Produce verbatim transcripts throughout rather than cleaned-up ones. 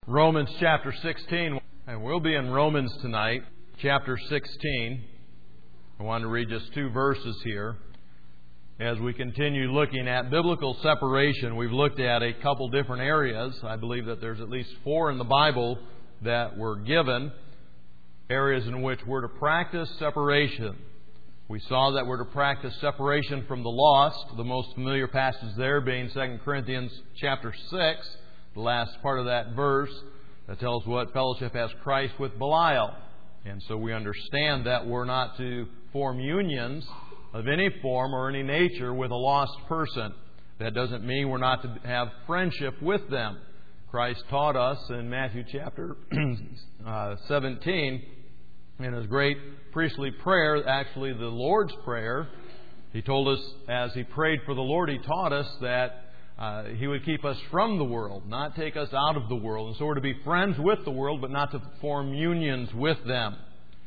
Romans chapter sixteen, and we'll be in Romans tonight, chapter sixteen. I want to read just two verses here. As we continue looking at biblical separation, we've looked at a couple different areas. I believe that there's at least four in the Bible that were given, areas in which we're to practice separation. We saw that we're to practice separation from the lost, the most familiar passage there being Second Corinthians chapter six. The last part of that verse that tells what fellowship has Christ with Belial. And so we understand that we're not to form unions of any form or any nature with a lost person. That doesn't mean we're not to have friendship with them. Christ taught us in Matthew chapter uh, seventeen, in His great priestly prayer, actually the Lord's Prayer, He told us as He prayed for the Lord, He taught us that Uh, he would keep us from the world, not take us out of the world. And so we're to be friends with the world, but not to form unions with them.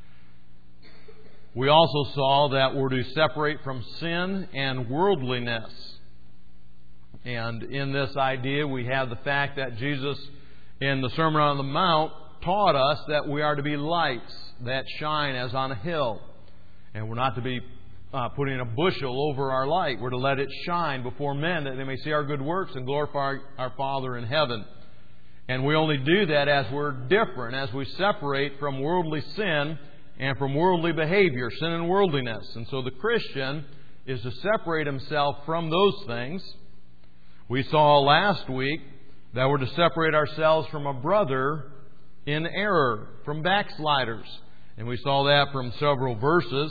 We also saw that we're to separate from sin and worldliness. And in this idea, we have the fact that Jesus, in the Sermon on the Mount, taught us that we are to be lights that shine as on a hill. And we're not to be Uh, putting a bushel over our light. We're to let it shine before men that they may see our good works and glorify our Father in heaven. And we only do that as we're different, as we separate from worldly sin and from worldly behavior, sin and worldliness. And so the Christian is to separate himself from those things. We saw last week that we're to separate ourselves from a brother in error, from backsliders. And we saw that from several verses.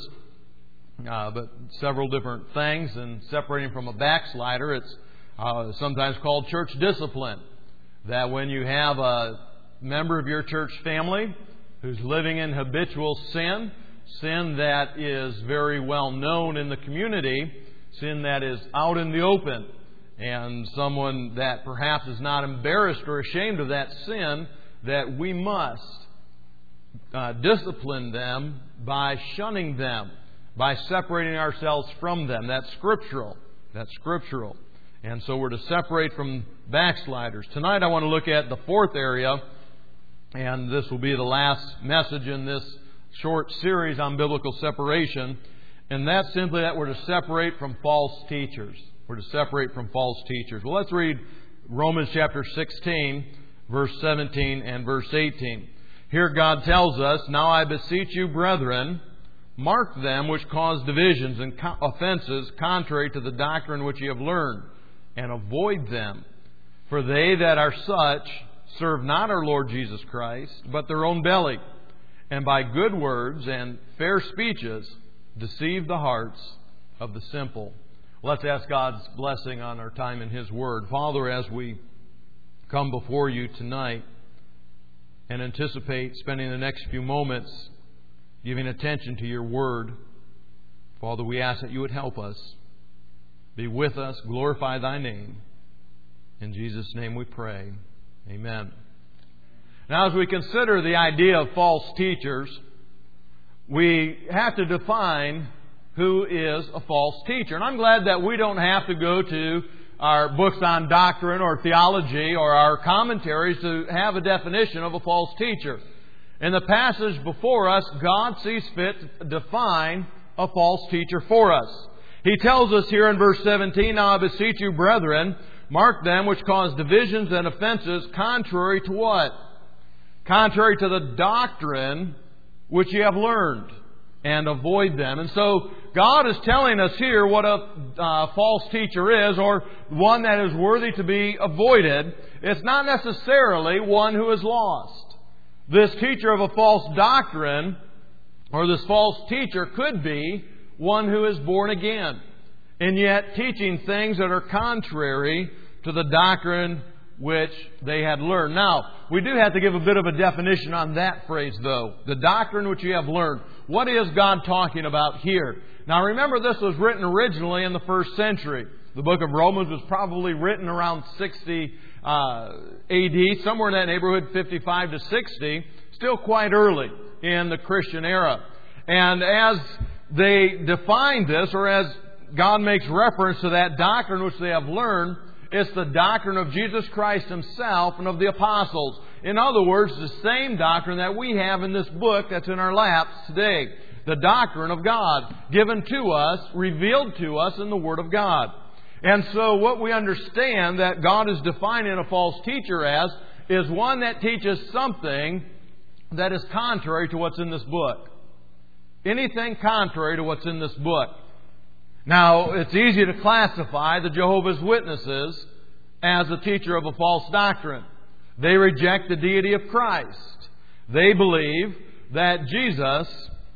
Uh, but several different things, and separating from a backslider, it's uh, sometimes called church discipline. That when you have a member of your church family who's living in habitual sin, sin that is very well known in the community, sin that is out in the open, and someone that perhaps is not embarrassed or ashamed of that sin, that we must uh, discipline them by shunning them, by separating ourselves from them. That's scriptural. That's scriptural. And so we're to separate from backsliders. Tonight I want to look at the fourth area, and this will be the last message in this short series on biblical separation. And that's simply that we're to separate from false teachers. We're to separate from false teachers. Well, let's read Romans chapter sixteen, verse seventeen and verse eighteen. Here God tells us, "Now I beseech you, brethren, mark them which cause divisions and offenses contrary to the doctrine which ye have learned, and avoid them. For they that are such serve not our Lord Jesus Christ, but their own belly, and by good words and fair speeches deceive the hearts of the simple." Let's ask God's blessing on our time in His Word. Father, as we come before you tonight and anticipate spending the next few moments giving attention to your Word, Father, we ask that you would help us. Be with us. Glorify thy name. In Jesus' name we pray. Amen. Now, as we consider the idea of false teachers, we have to define who is a false teacher. And I'm glad that we don't have to go to our books on doctrine or theology or our commentaries to have a definition of a false teacher. In the passage before us, God sees fit to define a false teacher for us. He tells us here in verse seventeen, "Now I beseech you, brethren, mark them which cause divisions and offenses contrary to" what? Contrary to the doctrine which ye have learned, and avoid them. And so God is telling us here what a uh, false teacher is, or one that is worthy to be avoided. It's not necessarily one who is lost. This teacher of a false doctrine, or this false teacher, could be one who is born again, and yet teaching things that are contrary to the doctrine which they had learned. Now, we do have to give a bit of a definition on that phrase, though. The doctrine which you have learned. What is God talking about here? Now, remember, this was written originally in the first century. The book of Romans was probably written around sixty uh, A D, somewhere in that neighborhood, fifty-five to sixty, still quite early in the Christian era. And as they define this, or as God makes reference to that doctrine which they have learned, it's the doctrine of Jesus Christ Himself and of the apostles. In other words, the same doctrine that we have in this book that's in our laps today. The doctrine of God, given to us, revealed to us in the Word of God. And so what we understand that God is defining a false teacher as is one that teaches something that is contrary to what's in this book. Anything contrary to what's in this book. Now, it's easy to classify the Jehovah's Witnesses as a teacher of a false doctrine. They reject the deity of Christ. They believe that Jesus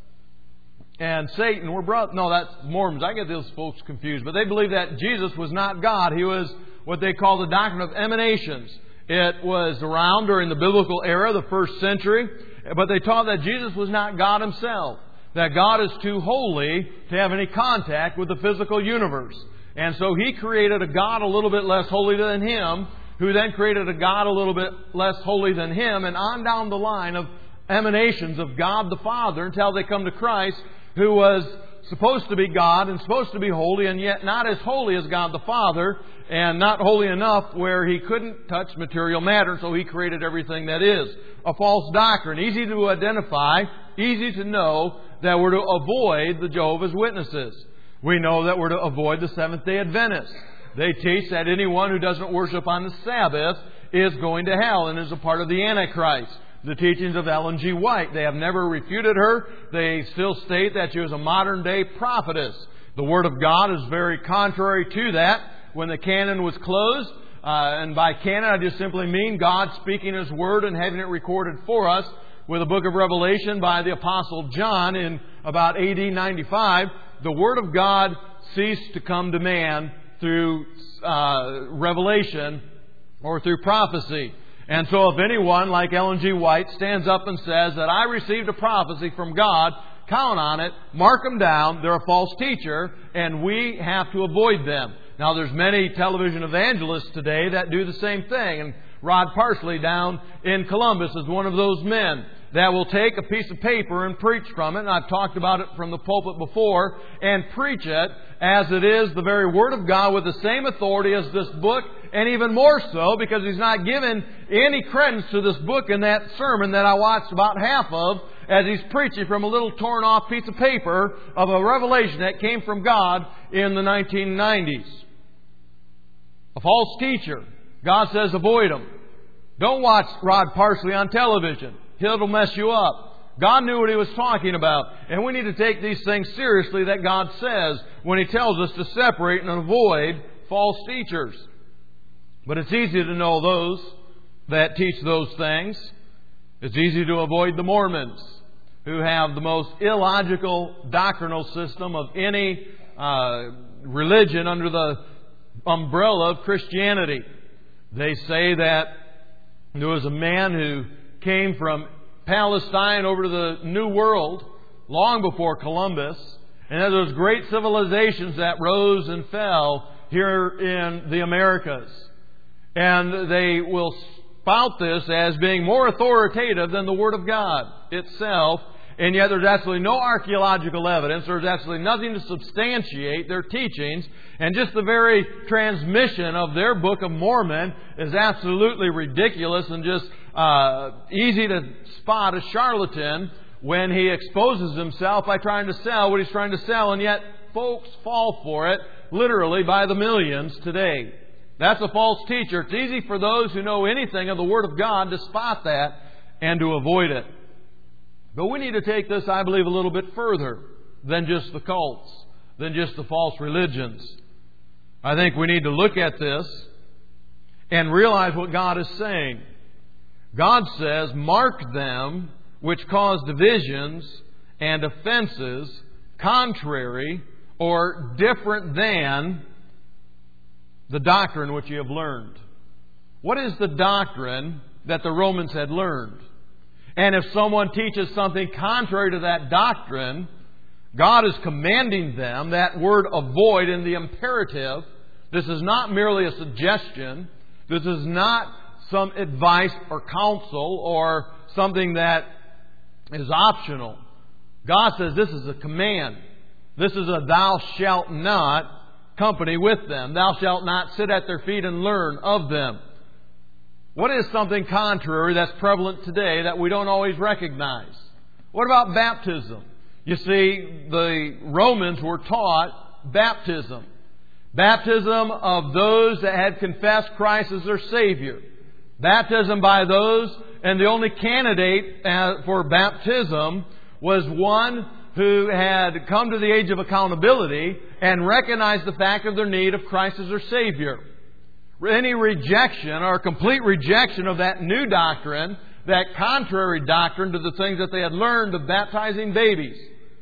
and Satan were brothers. No, that's Mormons. I get those folks confused. But they believe that Jesus was not God. He was what they call the doctrine of emanations. It was around during the biblical era, the first century. But they taught that Jesus was not God Himself. That God is too holy to have any contact with the physical universe. And so He created a God a little bit less holy than Him, who then created a God a little bit less holy than Him, and on down the line of emanations of God the Father until they come to Christ, who was supposed to be God and supposed to be holy, and yet not as holy as God the Father, and not holy enough where He couldn't touch material matter, so He created everything that is. A false doctrine, easy to identify, easy to know that we're to avoid the Jehovah's Witnesses. We know that we're to avoid the Seventh-day Adventists. They teach that anyone who doesn't worship on the Sabbath is going to hell and is a part of the Antichrist. The teachings of Ellen G. White. They have never refuted her. They still state that she was a modern-day prophetess. The Word of God is very contrary to that. When the canon was closed, uh, and by canon I just simply mean God speaking His Word and having it recorded for us, with the book of Revelation by the Apostle John in about A D ninety-five, the Word of God ceased to come to man through uh, revelation or through prophecy. And so if anyone, like Ellen G. White, stands up and says that I received a prophecy from God, count on it, mark them down, they're a false teacher, and we have to avoid them. Now there's many television evangelists today that do the same thing, and Rod Parsley down in Columbus is one of those men that will take a piece of paper and preach from it, and I've talked about it from the pulpit before, and preach it as it is the very Word of God with the same authority as this book, and even more so because he's not given any credence to this book in that sermon that I watched about half of as he's preaching from a little torn off piece of paper of a revelation that came from God in the nineteen nineties. A false teacher. God says avoid him. Don't watch Rod Parsley on television. He'll mess you up. God knew what He was talking about. And we need to take these things seriously that God says when He tells us to separate and avoid false teachers. But it's easy to know those that teach those things. It's easy to avoid the Mormons, who have the most illogical doctrinal system of any uh, religion under the umbrella of Christianity. They say that there was a man who came from Palestine over to the New World long before Columbus, and that there was great civilizations that rose and fell here in the Americas. And they will spout this as being more authoritative than the Word of God itself, and yet there's absolutely no archaeological evidence. There's absolutely nothing to substantiate their teachings. And just the very transmission of their Book of Mormon is absolutely ridiculous and just uh, easy to spot a charlatan when he exposes himself by trying to sell what he's trying to sell. And yet folks fall for it literally by the millions today. That's a false teacher. It's easy for those who know anything of the Word of God to spot that and to avoid it. But we need to take this, I believe, a little bit further than just the cults, than just the false religions. I think we need to look at this and realize what God is saying. God says, mark them which cause divisions and offenses contrary or different than the doctrine which you have learned. What is the doctrine that the Romans had learned? And if someone teaches something contrary to that doctrine, God is commanding them, that word avoid in the imperative. This is not merely a suggestion. This is not some advice or counsel or something that is optional. God says this is a command. This is a thou shalt not company with them. Thou shalt not sit at their feet and learn of them. What is something contrary that's prevalent today that we don't always recognize? What about baptism? You see, the Romans were taught baptism. Baptism of those that had confessed Christ as their Savior. Baptism by those, and the only candidate for baptism was one who had come to the age of accountability and recognized the fact of their need of Christ as their Savior. Any rejection or complete rejection of that new doctrine, that contrary doctrine to the things that they had learned of baptizing babies,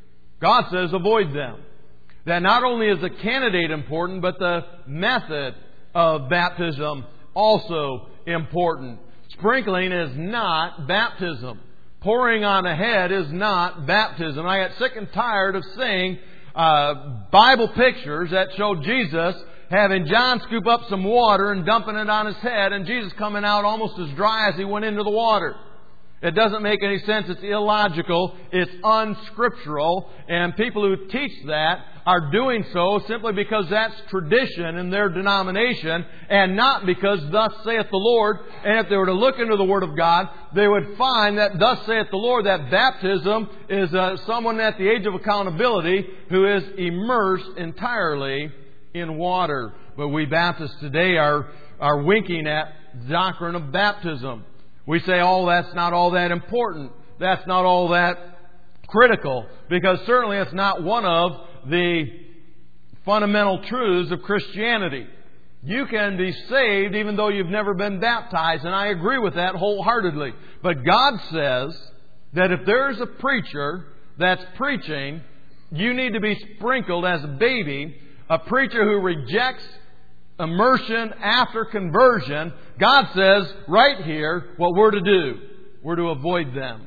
God says avoid them. That not only is the candidate important, but the method of baptism also important. Sprinkling is not baptism. Pouring on a head is not baptism. I got sick and tired of seeing uh, Bible pictures that show Jesus having John scoop up some water and dumping it on his head, and Jesus coming out almost as dry as he went into the water. It doesn't make any sense. It's illogical. It's unscriptural. And people who teach that are doing so simply because that's tradition in their denomination and not because thus saith the Lord. And if they were to look into the Word of God, they would find that thus saith the Lord, that baptism is uh, someone at the age of accountability who is immersed entirely in water. But we Baptists today are, are winking at the doctrine of baptism. We say, oh, that's not all that important. That's not all that critical. Because certainly it's not one of the fundamental truths of Christianity. You can be saved even though you've never been baptized. And I agree with that wholeheartedly. But God says that if there's a preacher that's preaching, you need to be sprinkled as a baby. A preacher who rejects immersion after conversion, God says right here what we're to do. We're to avoid them.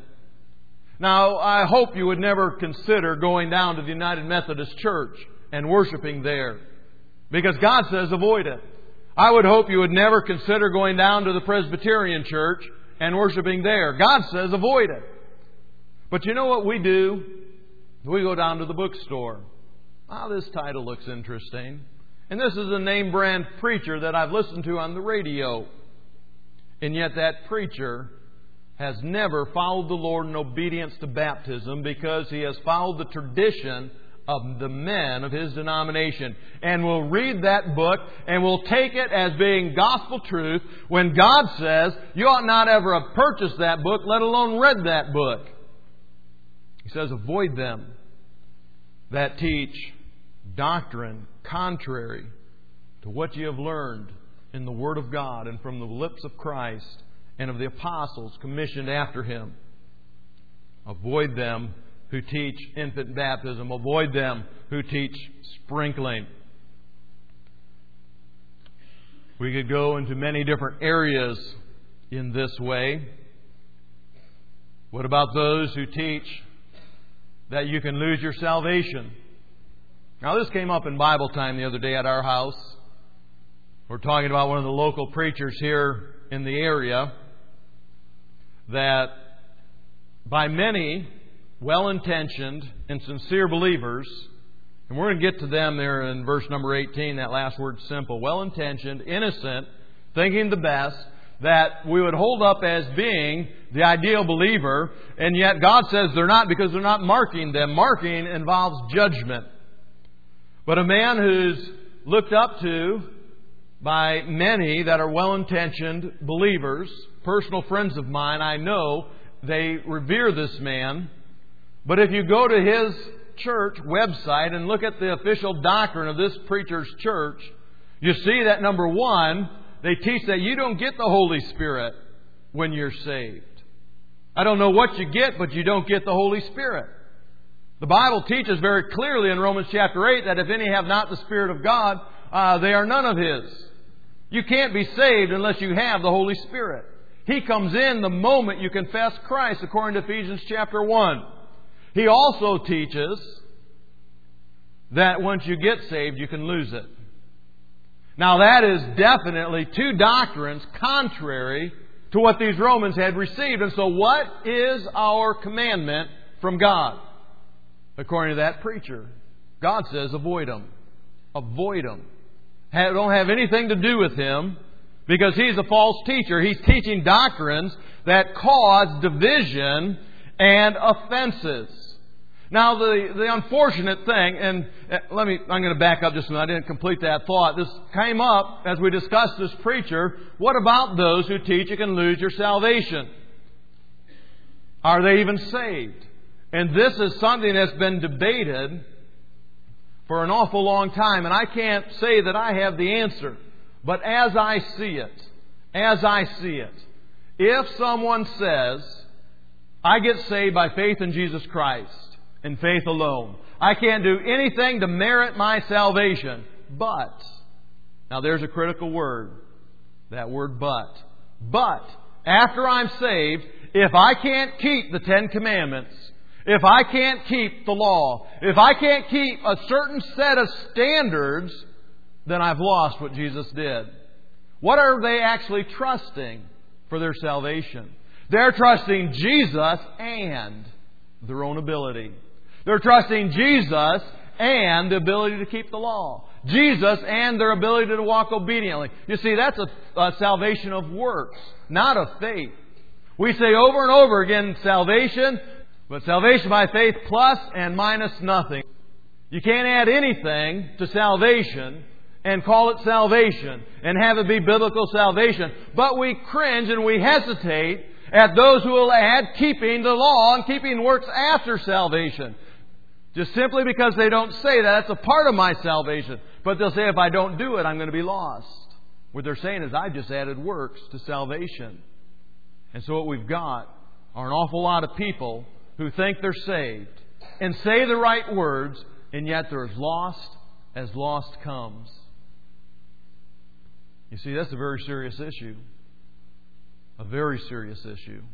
Now, I hope you would never consider going down to the United Methodist Church and worshiping there, because God says avoid it. I would hope you would never consider going down to the Presbyterian Church and worshiping there. God says avoid it. But you know what we do? We go down to the bookstore. Ah, this title looks interesting. And this is a name brand preacher that I've listened to on the radio. And yet that preacher has never followed the Lord in obedience to baptism, because he has followed the tradition of the men of his denomination. And will read that book and will take it as being gospel truth when God says you ought not ever have purchased that book, let alone read that book. He says avoid them that teach doctrine contrary to what you have learned in the Word of God and from the lips of Christ and of the apostles commissioned after Him. Avoid them who teach infant baptism. Avoid them who teach sprinkling. We could go into many different areas in this way. What about those who teach that you can lose your salvation? Now, this came up in Bible time the other day at our house. We're talking about one of the local preachers here in the area that by many well-intentioned and sincere believers, and we're going to get to them there in verse number eighteen, that last word simple, well-intentioned, innocent, thinking the best, that we would hold up as being the ideal believer, and yet God says they're not, because they're not marking them. Marking involves judgment. But a man who's looked up to by many that are well-intentioned believers, personal friends of mine, I know they revere this man. But if you go to his church website and look at the official doctrine of this preacher's church, you see that, number one, they teach that you don't get the Holy Spirit when you're saved. I don't know what you get, but you don't get the Holy Spirit. The Bible teaches very clearly in Romans chapter eight that if any have not the Spirit of God, uh, they are none of His. You can't be saved unless you have the Holy Spirit. He comes in the moment you confess Christ, according to Ephesians chapter one. He also teaches that once you get saved, you can lose it. Now, that is definitely two doctrines contrary to what these Romans had received. And so what is our commandment from God? According to that preacher, God says avoid them. Avoid them. Don't have anything to do with him, Because he's a false teacher. He's teaching doctrines that cause division and offenses. Now, the, the unfortunate thing, and let me, I'm going to back up just a minute. I didn't complete that thought. This came up as we discussed this preacher. What about those who teach you can lose your salvation? Are they even saved? And this is something that's been debated for an awful long time. And I can't say that I have the answer. But as I see it, as I see it, if someone says, I get saved by faith in Jesus Christ, and faith alone. I can't do anything to merit my salvation. But, now there's a critical word. That word but. But, after I'm saved, if I can't keep the Ten Commandments, if I can't keep the law, if I can't keep a certain set of standards, then I've lost what Jesus did. What are they actually trusting for their salvation? They're trusting Jesus and their own ability. They're trusting Jesus and the ability to keep the law. Jesus and their ability to walk obediently. You see, that's a, a salvation of works, not of faith. We say over and over again, salvation, but salvation by faith plus and minus nothing. You can't add anything to salvation and call it salvation and have it be biblical salvation. But we cringe and we hesitate at those who will add keeping the law and keeping works after salvation. Just simply because they don't say that, that's a part of my salvation. But they'll say, if I don't do it, I'm going to be lost. What they're saying is, I've just added works to salvation. And so what we've got are an awful lot of people who think they're saved and say the right words, and yet they're as lost as lost comes. You see, that's a very serious issue. A very serious issue.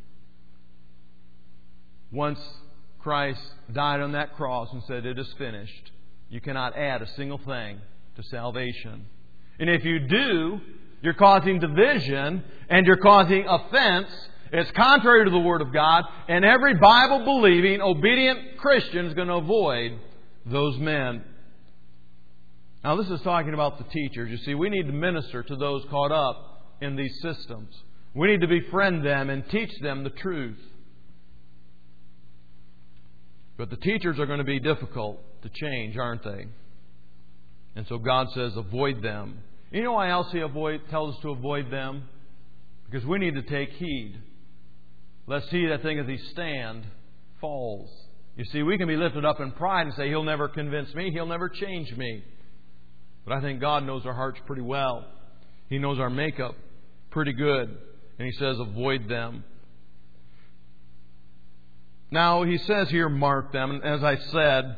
Once Christ died on that cross and said, it is finished, you cannot add a single thing to salvation. And if you do, you're causing division and you're causing offense. It's contrary to the Word of God, and every Bible-believing, obedient Christian is going to avoid those men. Now, this is talking about the teachers. You see, we need to minister to those caught up in these systems. We need to befriend them and teach them the truth. But the teachers are going to be difficult to change, aren't they? And so God says, avoid them. You know why else He avoid, tells us to avoid them? Because we need to take heed, lest he that thinketh he stand falls. You see, we can be lifted up in pride and say, He'll never convince me, He'll never change me. But I think God knows our hearts pretty well. He knows our makeup pretty good. And He says, avoid them. Now, He says here, mark them. And as I said,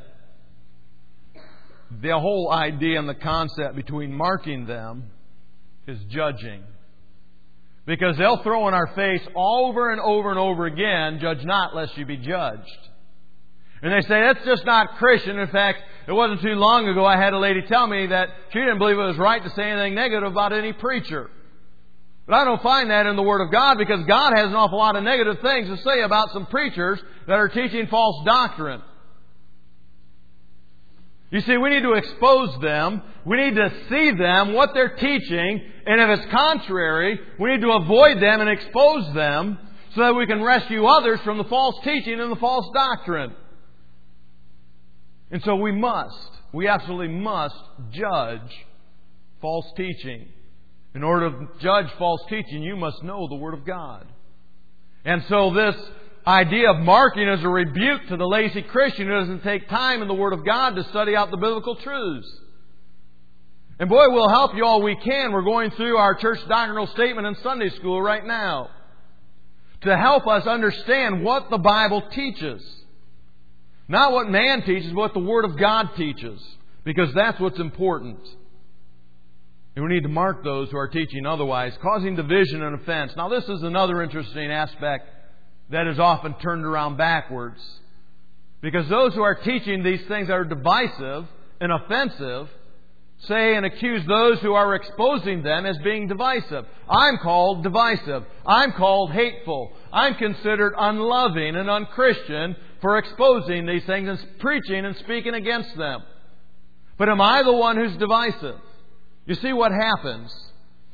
the whole idea and the concept between marking them is judging. Because they'll throw in our face over and over and over again, judge not lest you be judged. And they say, that's just not Christian. In fact, it wasn't too long ago I had a lady tell me that she didn't believe it was right to say anything negative about any preacher. But I don't find that in the Word of God, because God has an awful lot of negative things to say about some preachers that are teaching false doctrine. You see, we need to expose them. We need to see them, what they're teaching. And if it's contrary, we need to avoid them and expose them so that we can rescue others from the false teaching and the false doctrine. And so we must, we absolutely must judge false teaching. In order to judge false teaching, you must know the Word of God. And so this idea of marking is a rebuke to the lazy Christian who doesn't take time in the Word of God to study out the biblical truths. And boy, we'll help you all we can. We're going through our church doctrinal statement in Sunday school right now to help us understand what the Bible teaches. Not what man teaches, but what the Word of God teaches. Because that's what's important. And we need to mark those who are teaching otherwise, causing division and offense. Now, this is another interesting aspect that is often turned around backwards. Because those who are teaching these things that are divisive and offensive say and accuse those who are exposing them as being divisive. I'm called divisive. I'm called hateful. I'm considered unloving and unchristian for exposing these things and preaching and speaking against them. But am I the one who's divisive? You see what happens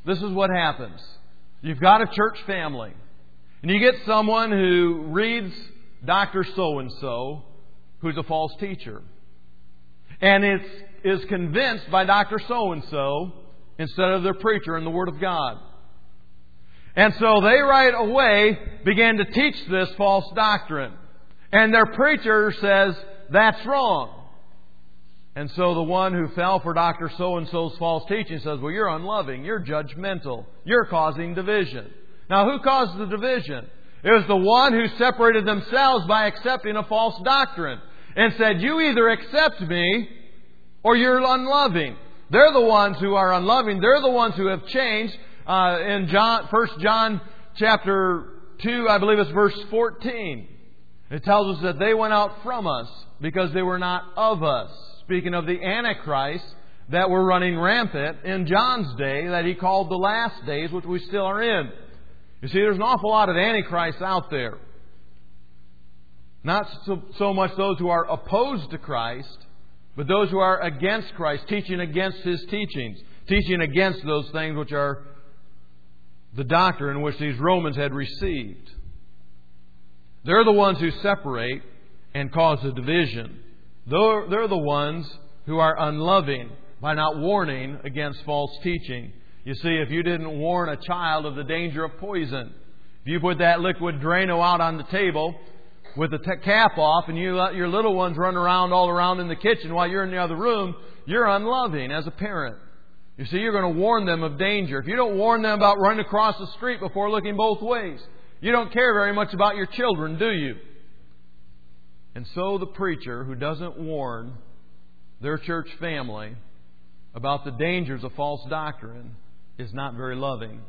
this is what happens. You've got a church family, and you get someone who reads Doctor So-and-so, who's a false teacher, and is, is convinced by Doctor So-and-so instead of their preacher and the Word of God. And so they right away begin to teach this false doctrine. And their preacher says, that's wrong. And so the one who fell for Doctor So-and-so's false teaching says, well, you're unloving, you're judgmental, you're causing division. Now, who caused the division? It was the one who separated themselves by accepting a false doctrine and said, you either accept me or you're unloving. They're the ones who are unloving. They're the ones who have changed. Uh, in John, First John chapter two, I believe it's verse fourteen. It tells us that they went out from us because they were not of us. Speaking of the Antichrist that were running rampant in John's day that he called the last days, which we still are in. You see, there's an awful lot of Antichrists out there. Not so, so much those who are opposed to Christ, but those who are against Christ, teaching against His teachings, teaching against those things which are the doctrine which these Romans had received. They're the ones who separate and cause a division. They're, they're the ones who are unloving by not warning against false teaching. You see, if you didn't warn a child of the danger of poison, if you put that liquid Drano out on the table with the t- cap off and you let your little ones run around all around in the kitchen while you're in the other room, you're unloving as a parent. You see, you're going to warn them of danger. If you don't warn them about running across the street before looking both ways, you don't care very much about your children, do you? And so the preacher who doesn't warn their church family about the dangers of false doctrine is not very loving.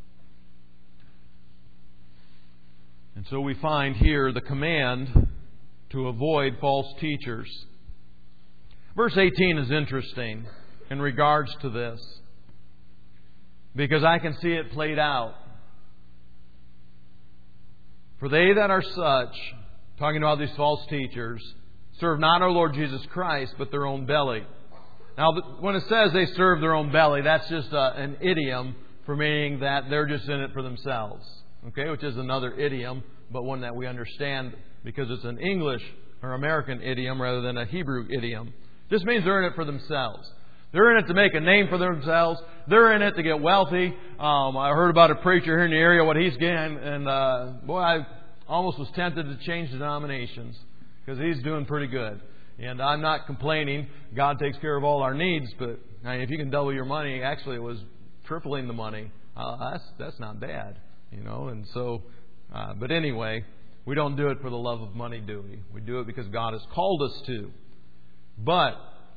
And so we find here the command to avoid false teachers. Verse eighteen is interesting in regards to this, because I can see it played out. For they that are such, talking about these false teachers, serve not our Lord Jesus Christ, but their own belly. Now, when it says they serve their own belly, that's just a, an idiom for meaning that they're just in it for themselves. Okay, which is another idiom, but one that we understand because it's an English or American idiom rather than a Hebrew idiom. Just means they're in it for themselves. They're in it to make a name for themselves. They're in it to get wealthy. Um, I heard about a preacher here in the area, what he's getting, and uh, boy, I almost was tempted to change denominations because he's doing pretty good. And I'm not complaining. God takes care of all our needs, but I mean, if you can double your money, actually it was tripling the money. Uh, that's that's not bad, you know. And so, uh, but anyway, we don't do it for the love of money, do we? We do it because God has called us to. But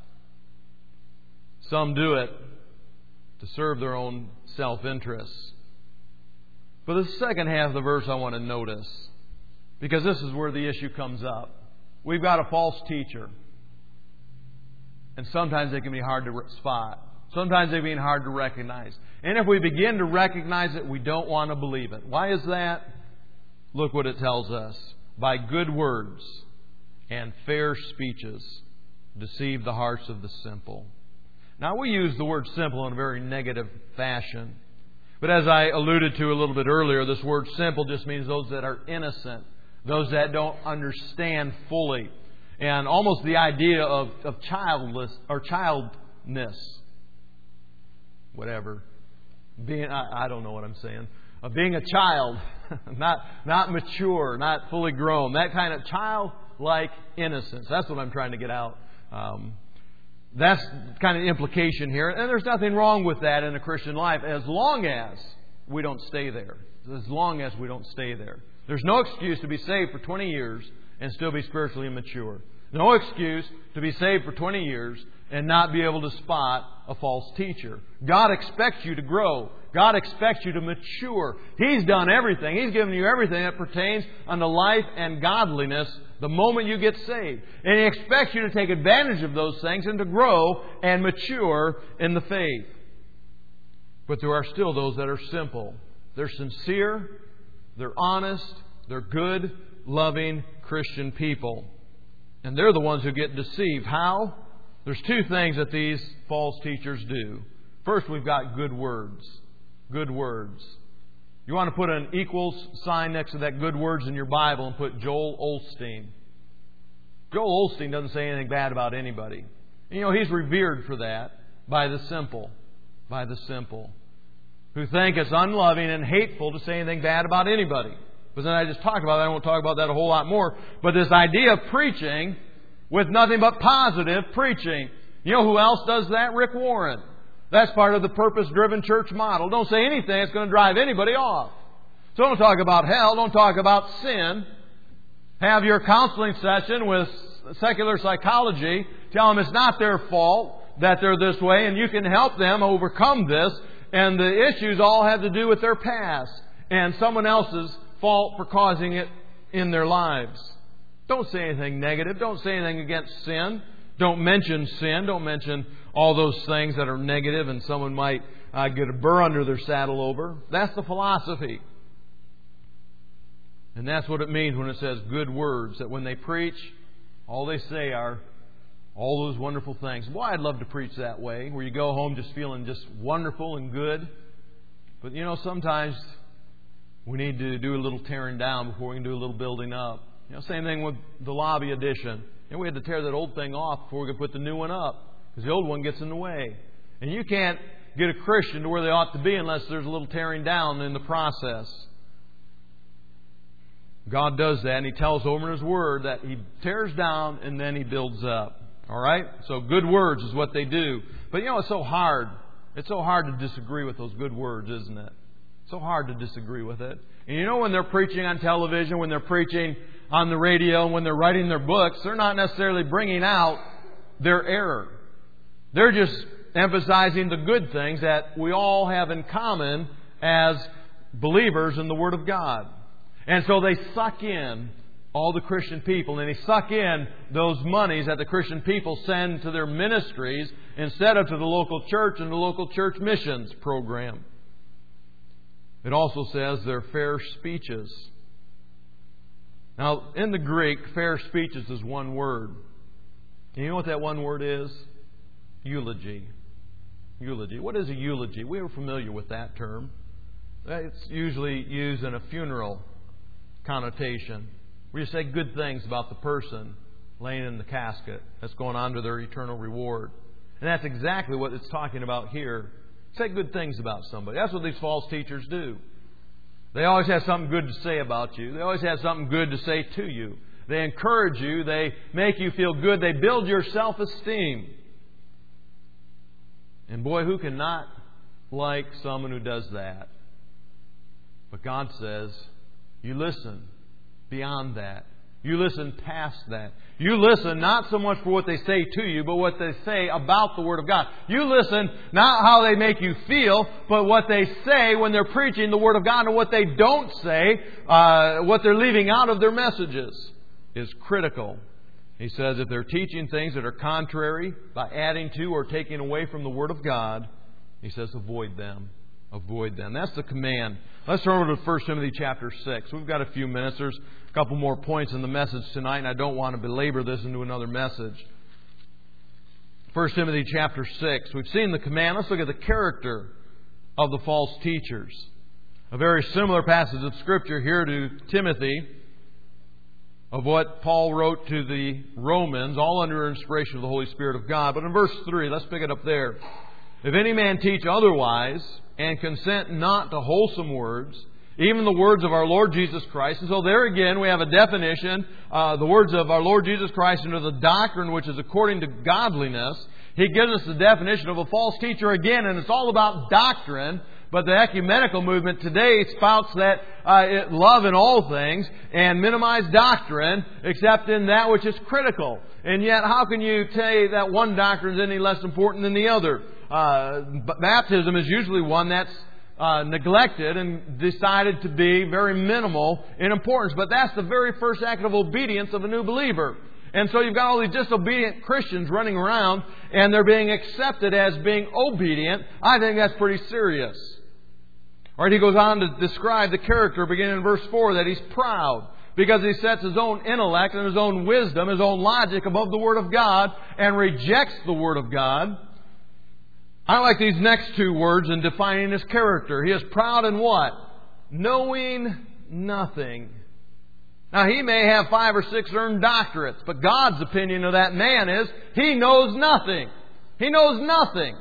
some do it to serve their own self-interests. But the second half of the verse I want to notice, because this is where the issue comes up. We've got a false teacher. And sometimes they can be hard to spot. Sometimes they can be hard to recognize. And if we begin to recognize it, we don't want to believe it. Why is that? Look what it tells us. By good words and fair speeches deceive the hearts of the simple. Now, we use the word simple in a very negative fashion. But as I alluded to a little bit earlier, this word simple just means those that are innocent. Those that don't understand fully. And almost the idea of, of childless or childness. Whatever. Being I, I don't know what I'm saying. Of being a child. not not mature, not fully grown. That kind of childlike innocence. That's what I'm trying to get out. Um, that's kind of the implication here. And there's nothing wrong with that in a Christian life as long as we don't stay there. As long as we don't stay there. There's no excuse to be saved for twenty years and still be spiritually immature. No excuse to be saved for twenty years and not be able to spot a false teacher. God expects you to grow. God expects you to mature. He's done everything. He's given you everything that pertains unto life and godliness the moment you get saved. And He expects you to take advantage of those things and to grow and mature in the faith. But there are still those that are simple. They're sincere. They're honest. They're good, loving Christian people. And they're the ones who get deceived. How? There's two things that these false teachers do. First, we've got good words. good words. You want to put an equals sign next to that good words in your Bible and put Joel Osteen. Joel Osteen doesn't say anything bad about anybody. You know, he's revered for that by the simple. By the simple. Who think it's unloving and hateful to say anything bad about anybody. But then I just talked about that. I won't talk about that a whole lot more. But this idea of preaching with nothing but positive preaching. You know who else does that? Rick Warren. That's part of the purpose-driven church model. Don't say anything that's going to drive anybody off. So don't talk about hell. Don't talk about sin. Have your counseling session with secular psychology. Tell them it's not their fault that they're this way, and you can help them overcome this. And the issues all have to do with their past and someone else's fault for causing it in their lives. Don't say anything negative. Don't say anything against sin. Don't mention sin. Don't mention all those things that are negative and someone might uh, get a burr under their saddle over. That's the philosophy. And that's what it means when it says good words. That when they preach, all they say are all those wonderful things. Boy, I'd love to preach that way, where you go home just feeling just wonderful and good. But you know, sometimes we need to do a little tearing down before we can do a little building up. You know, same thing with the lobby edition. And we had to tear that old thing off before we could put the new one up, because the old one gets in the way. And you can't get a Christian to where they ought to be unless there's a little tearing down in the process. God does that, and He tells over in His Word that He tears down and then He builds up. All right? So good words is what they do. But you know, it's so hard. It's so hard to disagree with those good words, isn't it? So hard to disagree with it. And you know, when they're preaching on television, when they're preaching on the radio, and when they're writing their books, they're not necessarily bringing out their error. They're just emphasizing the good things that we all have in common as believers in the Word of God. And so they suck in all the Christian people, and they suck in those monies that the Christian people send to their ministries instead of to the local church and the local church missions program. It also says they're fair speeches. Now, in the Greek, fair speeches is one word. And you know what that one word is? Eulogy. Eulogy. What is a eulogy? We are familiar with that term. It's usually used in a funeral connotation, where you say good things about the person laying in the casket that's going on to their eternal reward. And that's exactly what it's talking about here. Say good things about somebody. That's what these false teachers do. They always have something good to say about you. They always have something good to say to you. They encourage you. They make you feel good. They build your self-esteem. And boy, who can not like someone who does that? But God says, you listen beyond that. You listen past that. You listen not so much for what they say to you, but what they say about the Word of God. You listen not how they make you feel, but what they say when they're preaching the Word of God, and what they don't say, uh, what they're leaving out of their messages is critical. He says if they're teaching things that are contrary by adding to or taking away from the Word of God, He says avoid them. Avoid them. That's the command. Let's turn over to First Timothy chapter six. We've got a few minutes. There's a couple more points in the message tonight, and I don't want to belabor this into another message. First Timothy chapter six. We've seen the command. Let's look at the character of the false teachers. A very similar passage of Scripture here to Timothy of what Paul wrote to the Romans, all under inspiration of the Holy Spirit of God. But in verse three, let's pick it up there. If any man teach otherwise, and consent not to wholesome words, even the words of our Lord Jesus Christ. And so there again we have a definition, uh, the words of our Lord Jesus Christ under the doctrine which is according to godliness. He gives us the definition of a false teacher again, and it's all about doctrine. But the ecumenical movement today spouts that uh, it, love in all things and minimize doctrine except in that which is critical. And yet how can you say that one doctrine is any less important than the other? Uh, baptism is usually one that's uh, neglected and decided to be very minimal in importance. But that's the very first act of obedience of a new believer. And so you've got all these disobedient Christians running around and they're being accepted as being obedient. I think that's pretty serious. All right, he goes on to describe the character beginning in verse four, that he's proud because he sets his own intellect and his own wisdom, his own logic above the Word of God and rejects the Word of God. I like these next two words in defining his character. He is proud in what? Knowing nothing. Now, he may have five or six earned doctorates, but God's opinion of that man is he knows nothing. He knows nothing.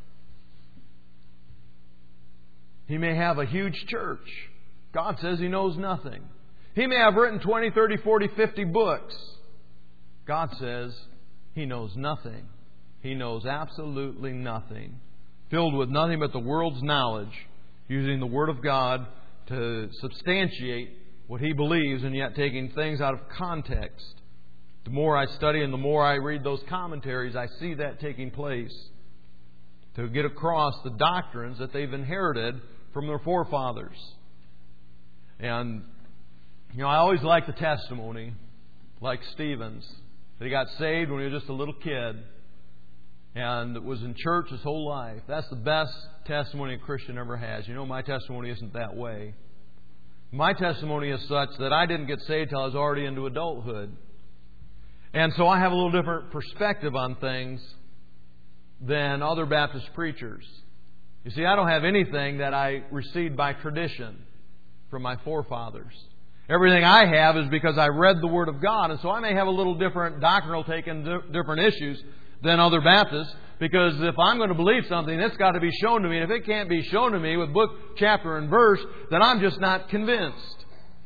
He may have a huge church. God says he knows nothing. He may have written twenty, thirty, forty, fifty books. God says he knows nothing. He knows absolutely nothing. Filled with nothing but the world's knowledge, using the Word of God to substantiate what he believes, and yet taking things out of context. The more I study and the more I read those commentaries, I see that taking place to get across the doctrines that they've inherited from their forefathers. And, you know, I always like the testimony, like Stephen's, that he got saved when he was just a little kid and was in church his whole life. That's the best testimony a Christian ever has. You know, my testimony isn't that way. My testimony is such that I didn't get saved till I was already into adulthood. And so I have a little different perspective on things than other Baptist preachers. You see, I don't have anything that I received by tradition from my forefathers. Everything I have is because I read the Word of God. And so I may have a little different doctrinal take in different issues than other Baptists, because if I'm going to believe something, it's got to be shown to me. And if it can't be shown to me with book, chapter, and verse, then I'm just not convinced.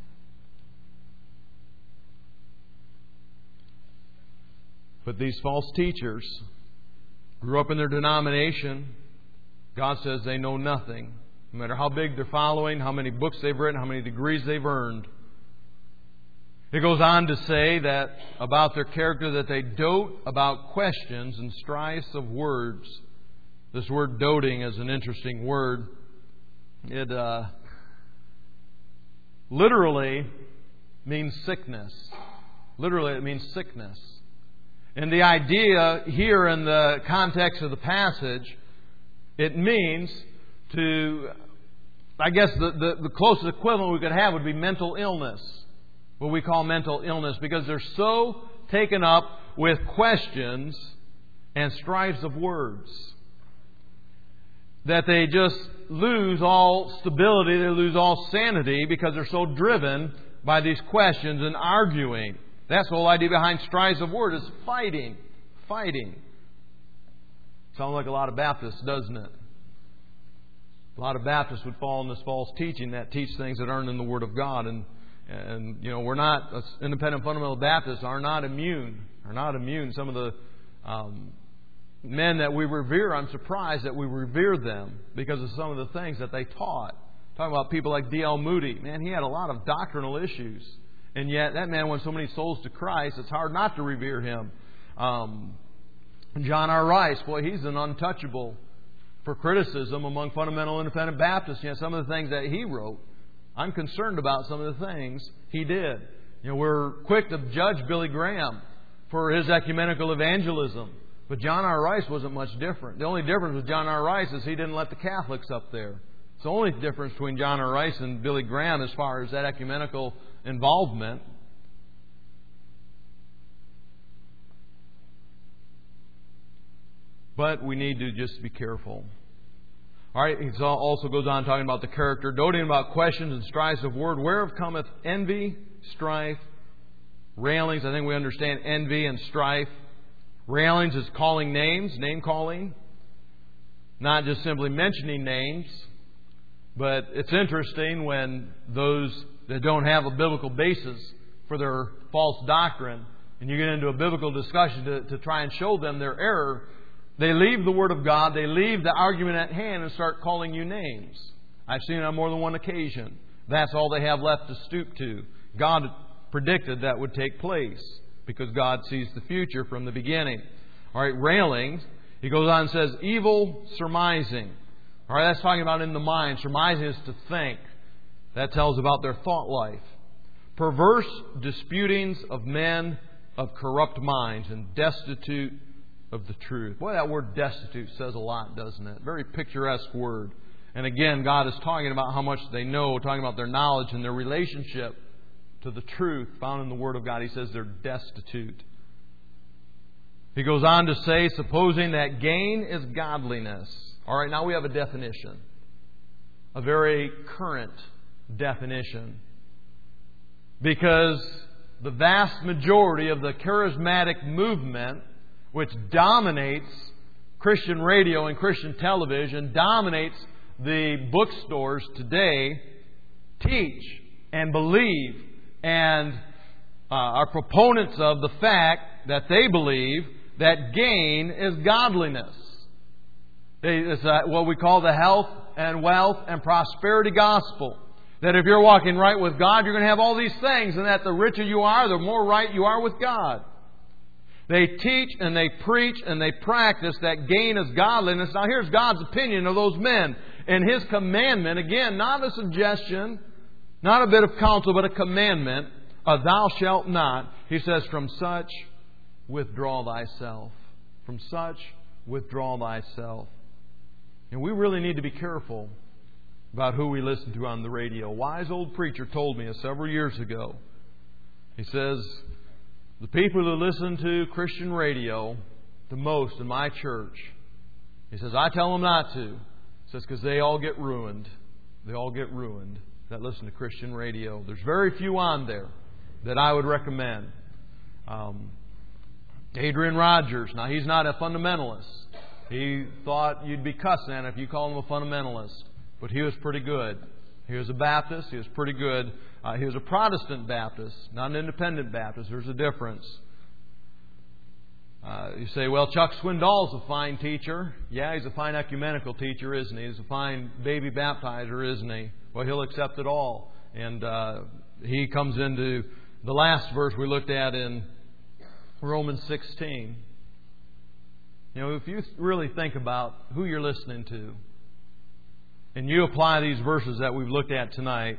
But these false teachers grew up in their denomination. God says they know nothing. No matter how big their following, how many books they've written, how many degrees they've earned. It goes on to say that about their character that they dote about questions and strifes of words. This word doting is an interesting word. It uh, literally means sickness. Literally it means sickness. And the idea here in the context of the passage, it means to, I guess the, the, the closest equivalent we could have would be mental illness. What we call mental illness, because they're so taken up with questions and strifes of words that they just lose all stability, they lose all sanity, because they're so driven by these questions and arguing. That's the whole idea behind strifes of words, is fighting. Fighting. Sounds like a lot of Baptists, doesn't it? A lot of Baptists would fall in this false teaching that teach things that aren't in the Word of God. And And, you know, we're not, independent fundamental Baptists are not immune, are not immune. Some of the um, men that we revere, I'm surprised that we revere them because of some of the things that they taught. Talking about people like D L Moody. Man, he had a lot of doctrinal issues. And yet, that man won so many souls to Christ, it's hard not to revere him. Um, John R. Rice, boy, he's an untouchable for criticism among fundamental independent Baptists. You know, some of the things that he wrote, I'm concerned about some of the things he did. You know, we're quick to judge Billy Graham for his ecumenical evangelism. But John R. Rice wasn't much different. The only difference with John R. Rice is he didn't let the Catholics up there. It's the only difference between John R. Rice and Billy Graham as far as that ecumenical involvement. But we need to just be careful. All right, it also goes on talking about the character, doting about questions and strifes of word. Whereof cometh envy, strife, railings. I think we understand envy and strife. Railings is calling names, name calling. Not just simply mentioning names. But it's interesting when those that don't have a biblical basis for their false doctrine, and you get into a biblical discussion to, to try and show them their error, they leave the Word of God, they leave the argument at hand and start calling you names. I've seen it on more than one occasion. That's all they have left to stoop to. God predicted that would take place because God sees the future from the beginning. All right, railings. He goes on and says, evil surmising. All right, that's talking about in the mind. Surmising is to think. That tells about their thought life. Perverse disputings of men of corrupt minds and destitute of the truth. Boy, that word destitute says a lot, doesn't it? Very picturesque word. And again, God is talking about how much they know, talking about their knowledge and their relationship to the truth found in the Word of God. He says they're destitute. He goes on to say, supposing that gain is godliness. All right, now we have a definition. A very current definition. Because the vast majority of the charismatic movement, which dominates Christian radio and Christian television, dominates the bookstores today, teach and believe and uh, are proponents of the fact that they believe that gain is godliness. They, it's uh, what we call the health and wealth and prosperity gospel. That if you're walking right with God, you're going to have all these things, and that the richer you are, the more right you are with God. They teach and they preach and they practice that gain is godliness. Now here's God's opinion of those men. And His commandment, again, not a suggestion, not a bit of counsel, but a commandment, of thou shalt not. He says, from such withdraw thyself. From such withdraw thyself. And we really need to be careful about who we listen to on the radio. A wise old preacher told me several years ago. He says, the people who listen to Christian radio the most in my church, he says, I tell them not to. He says, because they all get ruined. They all get ruined that listen to Christian radio. There's very few on there that I would recommend. Um, Adrian Rogers, now he's not a fundamentalist. He thought you'd be cussing at him if you called him a fundamentalist. But he was pretty good. He was a Baptist. He was pretty good. Uh, he was a Protestant Baptist, not an independent Baptist. There's a difference. Uh, you say, well, Chuck Swindoll's a fine teacher. Yeah, he's a fine ecumenical teacher, isn't he? He's a fine baby baptizer, isn't he? Well, he'll accept it all. And uh, he comes into the last verse we looked at in Romans sixteen. You know, if you really think about who you're listening to, and you apply these verses that we've looked at tonight,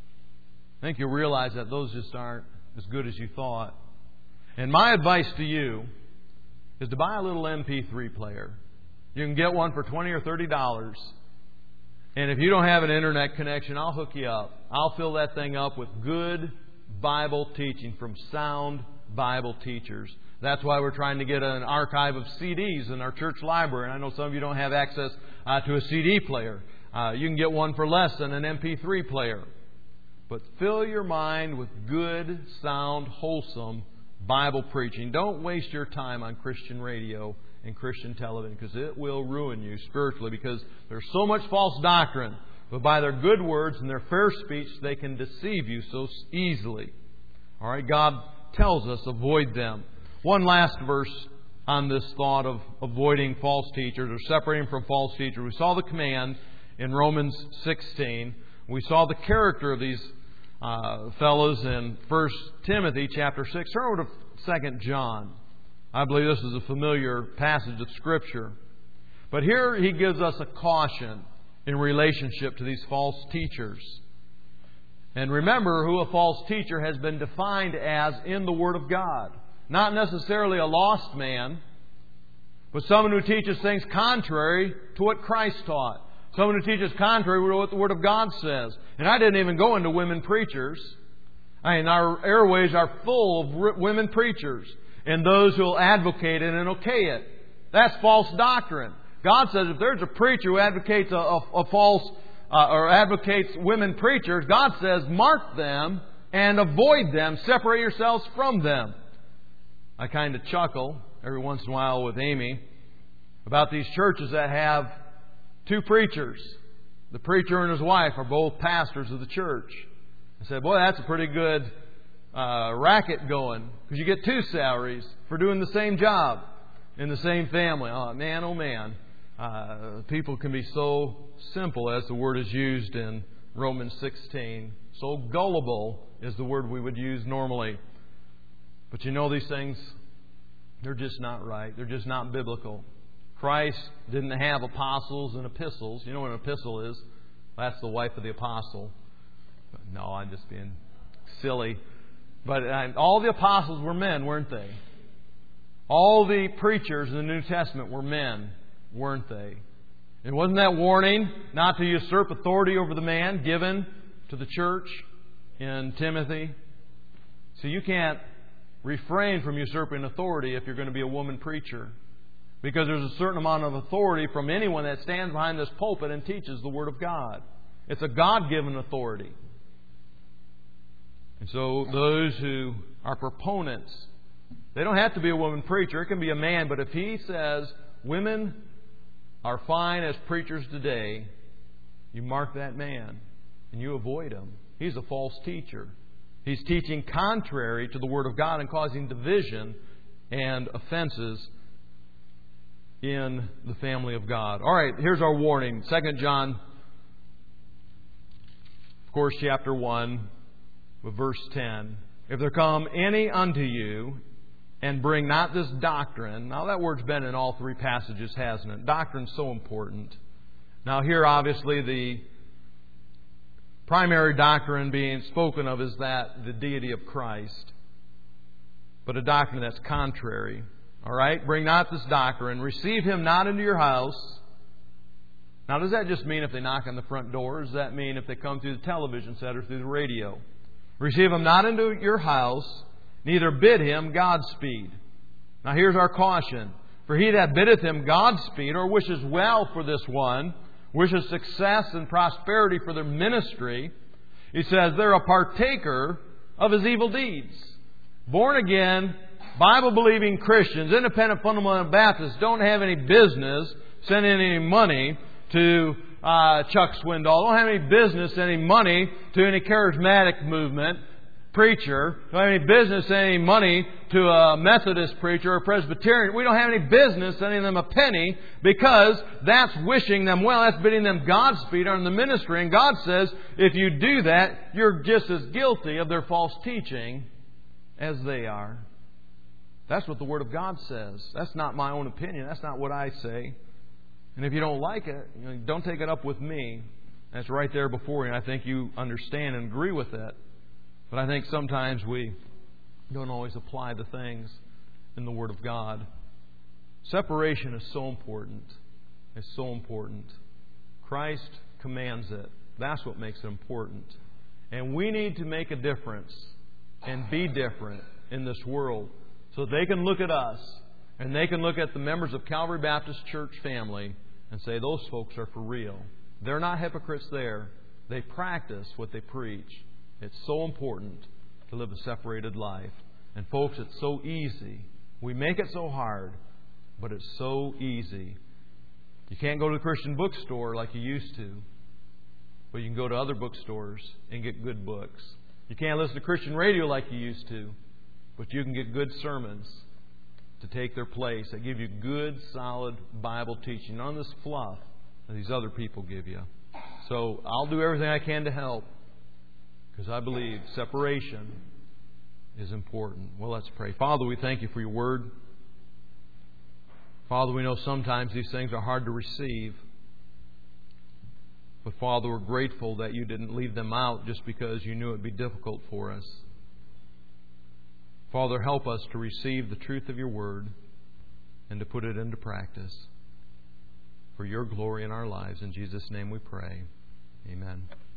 I think you'll realize that those just aren't as good as you thought. And my advice to you is to buy a little M P three player. You can get one for twenty or thirty dollars. And if you don't have an internet connection, I'll hook you up. I'll fill that thing up with good Bible teaching from sound Bible teachers. That's why we're trying to get an archive of C Ds in our church library. And I know some of you don't have access uh, to a C D player. Uh, you can get one for less than an M P three player. But fill your mind with good, sound, wholesome Bible preaching. Don't waste your time on Christian radio and Christian television, because it will ruin you spiritually, because there's so much false doctrine. But by their good words and their fair speech, they can deceive you so easily. All right, God tells us, avoid them. One last verse on this thought of avoiding false teachers or separating from false teachers. We saw the command in Romans sixteen. We saw the character of these uh, fellows in First Timothy chapter six. Turn over to Second John. I believe this is a familiar passage of Scripture. But here he gives us a caution in relationship to these false teachers. And remember who a false teacher has been defined as in the Word of God. Not necessarily a lost man, but someone who teaches things contrary to what Christ taught. Someone who teaches contrary to what the Word of God says. And I didn't even go into women preachers. I mean, our airways are full of women preachers and those who will advocate it and okay it. That's false doctrine. God says if there's a preacher who advocates a, a, a false uh, or advocates women preachers, God says mark them and avoid them. Separate yourselves from them. I kind of chuckle every once in a while with Amy about these churches that have two preachers. The preacher and his wife are both pastors of the church. I said, boy, that's a pretty good uh, racket going, because you get two salaries for doing the same job in the same family. Oh, man, oh, man. Uh, people can be so simple, as the word is used in Romans sixteen. So gullible is the word we would use normally. But you know, these things, they're just not right. They're just not biblical. Christ didn't have apostles and epistles. You know what an epistle is? That's the wife of the apostle. No, I'm just being silly. But uh, all the apostles were men, weren't they? All the preachers in the New Testament were men, weren't they? And wasn't that warning not to usurp authority over the man given to the church in Timothy? So you can't refrain from usurping authority if you're going to be a woman preacher. Because there's a certain amount of authority from anyone that stands behind this pulpit and teaches the Word of God. It's a God-given authority. And so those who are proponents, they don't have to be a woman preacher. It can be a man. But if he says women are fine as preachers today, you mark that man and you avoid him. He's a false teacher. He's teaching contrary to the Word of God and causing division and offenses in the family of God. All right, here's our warning. Second John, of course, chapter one, verse ten. If there come any unto you and bring not this doctrine. Now that word's been in all three passages, hasn't it? Doctrine's so important. Now here, obviously, the primary doctrine being spoken of is that the deity of Christ. But a doctrine that's contrary. All right? Bring not this doctrine. Receive him not into your house. Now, does that just mean if they knock on the front door? Or does that mean if they come through the television set or through the radio? Receive him not into your house, neither bid him Godspeed. Now, here's our caution. For he that biddeth him Godspeed, or wishes well for this one, wishes success and prosperity for their ministry, he says they're a partaker of his evil deeds. Born again, Bible-believing Christians, independent fundamental Baptists, don't have any business sending any money to uh, Chuck Swindoll. Don't have any business sending money to any charismatic movement preacher. Don't have any business sending money to a Methodist preacher or a Presbyterian. We don't have any business sending them a penny, because that's wishing them well. That's bidding them Godspeed on the ministry. And God says, if you do that, you're just as guilty of their false teaching as they are. That's what the Word of God says. That's not my own opinion. That's not what I say. And if you don't like it, you know, don't take it up with me. That's right there before you. And I think you understand and agree with it. But I think sometimes we don't always apply the things in the Word of God. Separation is so important. It's so important. Christ commands it. That's what makes it important. And we need to make a difference and be different in this world, so they can look at us and they can look at the members of Calvary Baptist Church family and say, those folks are for real. They're not hypocrites there. They practice what they preach. It's so important to live a separated life. And folks, it's so easy. We make it so hard, but it's so easy. You can't go to the Christian bookstore like you used to, but you can go to other bookstores and get good books. You can't listen to Christian radio like you used to, but you can get good sermons to take their place that give you good, solid Bible teaching. None of this fluff that these other people give you. So I'll do everything I can to help, because I believe separation is important. Well, let's pray. Father, we thank you for your word. Father, we know sometimes these things are hard to receive. But Father, we're grateful that you didn't leave them out just because you knew it would be difficult for us. Father, help us to receive the truth of your word and to put it into practice for your glory in our lives. In Jesus' name we pray. Amen.